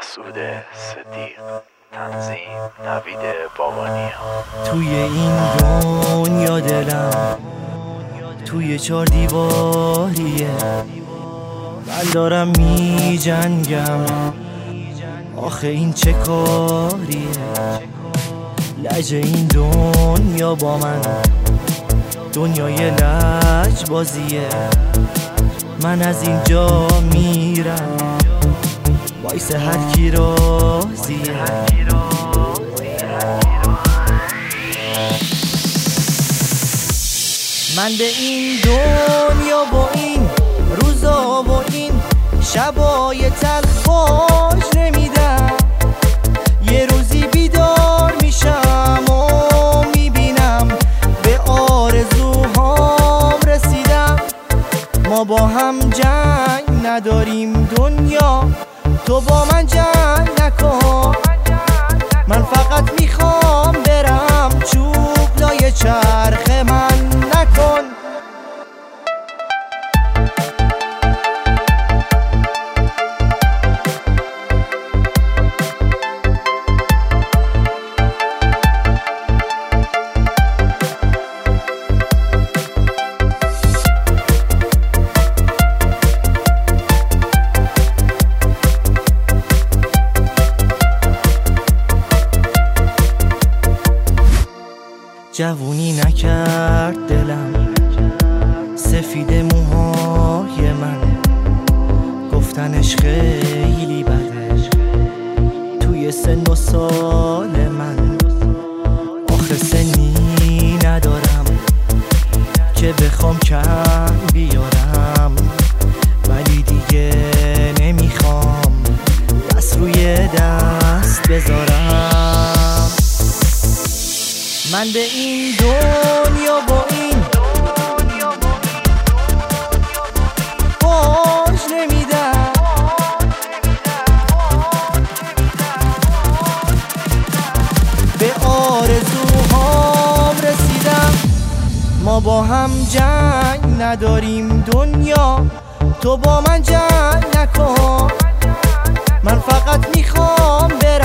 مسعود صدیق، تنظیم نوید بابانی. توی این دنیا دلم توی 4 دیواریه، من دارم می جنگم، آخه این چه کاریه؟ لجه این دنیا با من دنیای لج بازیه، من از اینجا میرم وایس هر کی راضیه. من به این دنیا با این روزا با این شبای تلخ باش نمیدم، یه روزی بیدار میشم و میبینم به آرزوهام رسیدم. ما با هم جنگ نداریم دنیا، تو با من جنگ نکن، من فقط میخوام برم چوب لای چرخ من نکن. جوونی نکرد دلم سفید موهای من، گفتنش خیلی بده توی سن و سال من، آخه سنی ندارم که بخوام کم بیارم، ولی دیگه نمیخوام بس روی دست بذارم. من به این دنیا با این باش نمیدم، به آرزوهام رسیدم. ما با هم جنگ نداریم دنیا، تو با من جنگ نکن، من فقط میخوام برم